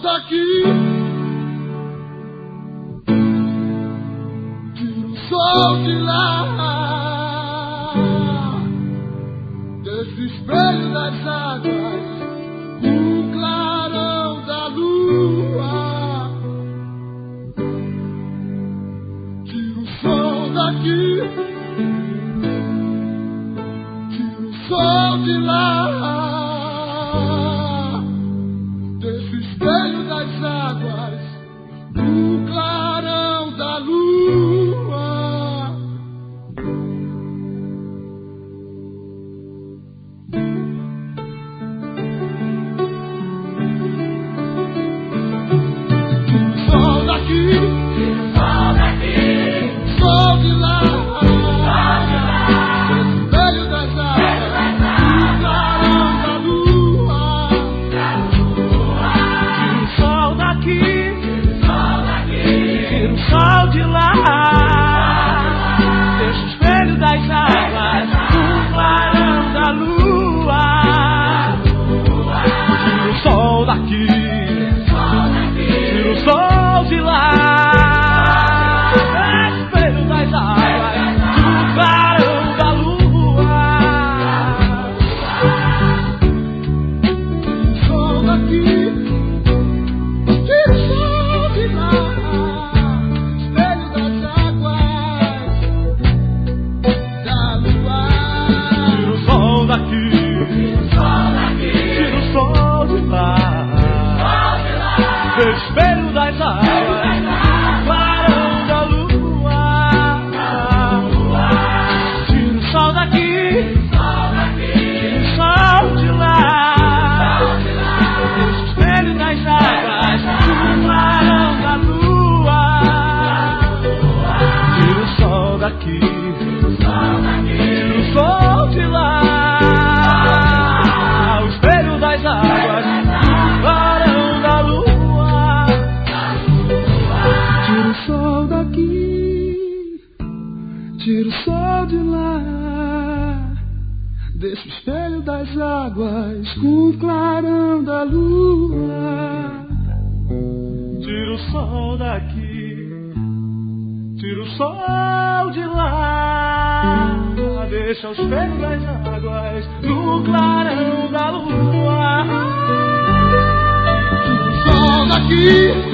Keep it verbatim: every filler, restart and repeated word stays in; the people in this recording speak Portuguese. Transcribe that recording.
daqui, tira o sol de lá, desse espelho das águas, o clarão da lua. Tira o sol daqui, tira o sol de lá, desse espelho das águas, o clarão da lua. Sol daqui, Sol daqui, sol de lá, sol de lá, desse espelho das águas, o clarão da lua. da lua. Tira o sol daqui, Sol daqui, tira o sol de lá, deixa o espelho das águas, o clarão da lua. Tira o sol daqui, sol daqui, tira o sol de lá, deixa o espelho das águas, o clarão da lua. Sol daqui, tira o sol de lá, espelho das águas, da lua. Tira o sol daqui, sol daqui, tira o sol de lá, sol de lá, deixa o espelho das águas, clarão da lua. Tira o sol daqui, sol daqui, tira o sol de lá, sol de lá, deixa o espelho das águas, o clarão da lua. Tira o sol daqui, sol daqui, tira o sol de lá, o espelho das águas, o clarão da lua. Tira o sol daqui, tira o sol de lá, deixa o espelho das águas com o clarão da lua. Tira o sol daqui, tira o sol de lá, deixa o espelho das águas no clarão da lua. Sol daqui,